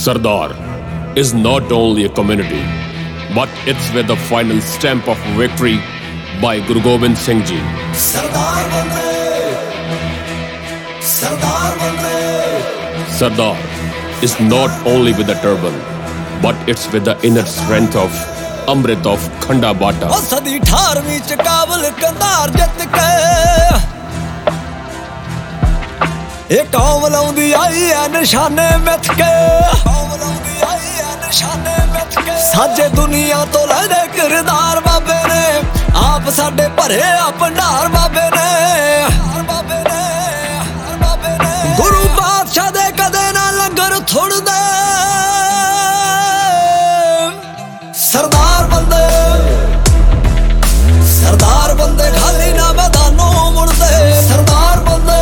Sardar is not only a community, but it's with the final stamp of victory by Guru Gobind Singh Ji. Sardar Bande, Sardar Bande. Sardar is not only with the turban, but it's with the inner strength of Amrit of Khanda Bata. O sadi 18ਵੀਂ ਚ ਕਾਬਲ ਕੰਧਾਰ ਜਿੱਤ ਕੇ ਇਹ ਕੌਮ ਲਾਉਂਦੀ ਆਈ ਐ ਨਿਸ਼ਾਨੇ ਮਿੱਥ ਕੇ, ਕੌਮ ਲਾਉਂਦੀ ਆਈ ਐ ਨਿਸ਼ਾਨੇ ਮਿੱਥ ਕੇ। ਸਾਜੇ ਦੁਨੀਆ ਤੋਂ ਲੈਦੇ ਕਿਰਦਾਰ ਬਾਬੇ ਨੇ, ਆਪ ਸਾਡੇ ਭਰੇ ਆ ਭੰਡਾਰ ਬਾਬੇ ਨੇ, ਬਾਬੇ ਨੇ, ਬਾਬੇ ਨੇ। ਗੁਰੂ ਪਾਤਸ਼ਾਹ ਦੇ ਕਦੇ ਨਾ ਲੰਗਰ ਥੁੜਦੇ, ਸਰਦਾਰ ਬੰਦੇ, ਸਰਦਾਰ ਬੰਦੇ ਖਾਲੀ ਨਾ ਮੈਦਾਨੋਂ ਮੁੜਦੇ, ਸਰਦਾਰ ਬੰਦੇ,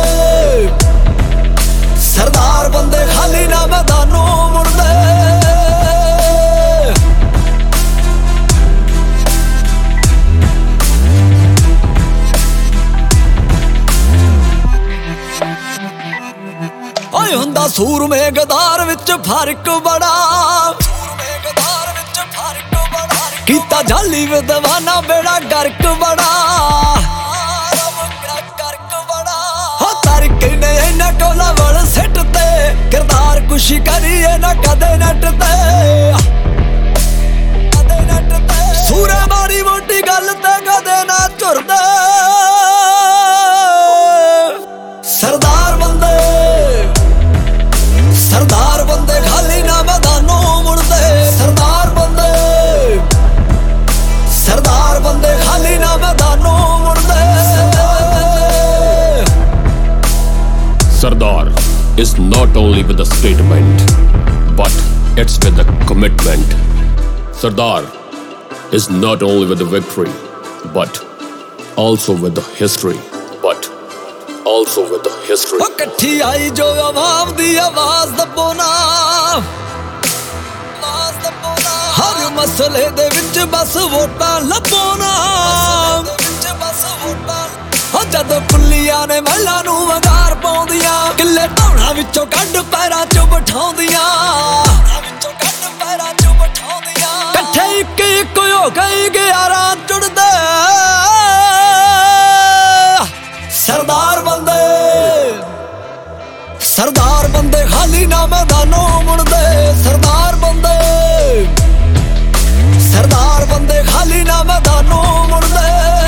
ਸਰਦਾਰ ਬੰਦੇ ਖਾਲੀ ਨਾ ਮੈਦਾਨੋਂ ਮੁੜਦੇ। ਓਏ ਹੁੰਦਾ ਸੂਰਮੇ ਗਦਾਰ ਵਿੱਚ ਫਰਕ ਬੜਾ, ਸੂਰਮੇ ਗਦਾਰ ਵਿੱਚ ਫਰਕ ਬੜਾ। ਕੀਤਾ ਜਾਲੀ ਵਿਦਵਾਨਾ ਬੇੜਾ ਗਰਕ ਬੜਾ, ਗਰਕ ਬੜਾ। ਹੋ ਤਰਕ ਨੇ ਇਹਨਾਂ ਕੋਲਾ ਵਲ ਸਿੱਟ ਤੇ, ਕਿਰਦਾਰ ਕੁਸ਼ੀ ਕਰੀਏ ਨਾ ਕਦੇ ਨੱਟ ਤੇ, ਕਦੇ ਨੱਟ ਤੇ। ਸੂਰੇ ਮਾੜੀ ਮੋਟੀ ਗੱਲ ਤੇ ਕਦੇ ਨਾ ਝੁਰਦੇ, ਸਰਦਾਰ ਬੰਦੇ, ਸਰਦਾਰ ਬੰਦੇ ਖਾਲੀ ਨਾ ਮੈਦਾਨੋਂ ਮੁੜਦੇ, ਸਰਦਾਰ ਬੰਦੇ, ਸਰਦਾਰ ਬੰਦੇ ਖਾਲੀ ਨਾ ਮੈਦਾਨੋਂ ਮੁੜਦੇ। Sardar is not only with the statement, but it's with the commitment. Sardar is not only with the victory, but also with the history. Also with the history. ਉਹ ਇਕੱਠੀ ਆਈ ਜੋ ਆਵਾਮ ਦੀ ਆਵਾਜ਼ ਦੱਬੋ ਨਾ, ਆਵਾਜ਼ ਦੱਬੋ ਨਾ। ਹਰ ਮਸਲੇ ਦੇ ਵਿੱਚ ਬਸ ਵੋਟਾਂ ਲੱਭੋ ਨਾ, ਵਿੱਚ ਬਸ ਵੋਟਾਂ। ਉਹ ਜਦੋਂ ਕੁੱਲੀਆਂ ਨੇ ਮਹਿਲਾਂ ਨੂੰ ਵਗਾਰ ਪਾਉਂਦੀਆਂ, ਕਿੱਲੇ ਢਾਉਣਾ ਵਿੱਚੋਂ ਕੱਢ ਪੈਰਾਂ 'ਚ ਬਿਠਾਉਂਦੀਆਂ, ਵਿੱਚੋਂ ਕੱਢ ਪੈਰਾਂ 'ਚ ਬਿਠਾਉਂਦੀਆਂ। ਇਕੱਠੇ ਇੱਕ ਇੱਕ ਹੋ ਗਈ 11 ਜੁੜਦੇ, ਸਰਦਾਰ ਬੰਦੇ, ਸਰਦਾਰ ਬੰਦੇ ਖਾਲੀ ਨਾ ਮੈਦਾਨੋਂ ਮੁੜਦੇ, ਸਰਦਾਰ ਬੰਦੇ, ਸਰਦਾਰ ਬੰਦੇ ਖਾਲੀ ਨਾ ਮੈਦਾਨੋਂ ਮੁੜਦੇ।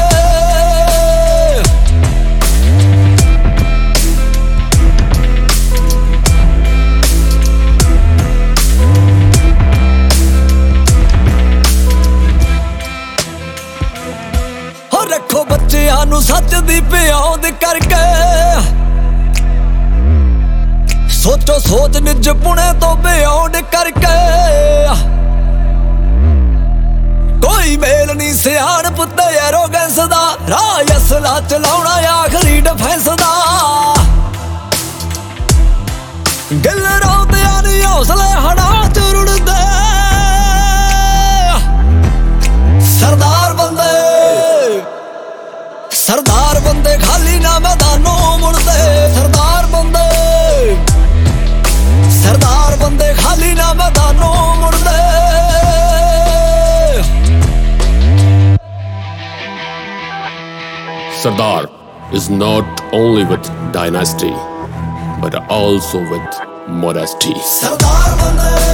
ਹੋ ਰੱਖੋ ਬੱਚਿਆਂ ਨੂੰ ਸੱਚ ਦੀ ਪਿਆਉਂਦ ਕਰਕੇ, ਸੋਚੋ ਸੋਚ ਨਿਜ ਪੁਣੇ ਤੋਂ ਬਿਆਉਂਡ ਕਰਕੇ। ਕੋਈ ਮੇਲ ਨਹੀਂ ਸਿਆਣਪ ਤੇ ਐਰੋਗੈਂਸ ਦਾ, ਰਾਹ ਅਸਲਾ ਚਲਾਉਣਾ ਆਖਰੀ ਡਿਫੈਂਸ ਦਾ। ਗਿੱਲ ਰੌਂਦਿਆਂ ਨੀ ਹੌਸਲੇ ਹੜਾਂ ਚ ਰੁੜਦੇ, ਸਰਦਾਰ ਬੰਦੇ, ਸਰਦਾਰ ਬੰਦੇ ਖਾਲੀ ਨਾ ਮੈਦਾਨੋਂ ਮੁੜਦੇ, ਸਰਦਾਰ ਬੰਦੇ, ਸਰਦਾਰ ਬੰਦੇ ਖਾਲੀ ਨਾ ਮੈਦਾਨੋਂ ਮੁੜਦੇ। Sardar is not only with dynasty, but also with modesty. ਸਰਦਾਰ ਬੰਦੇ।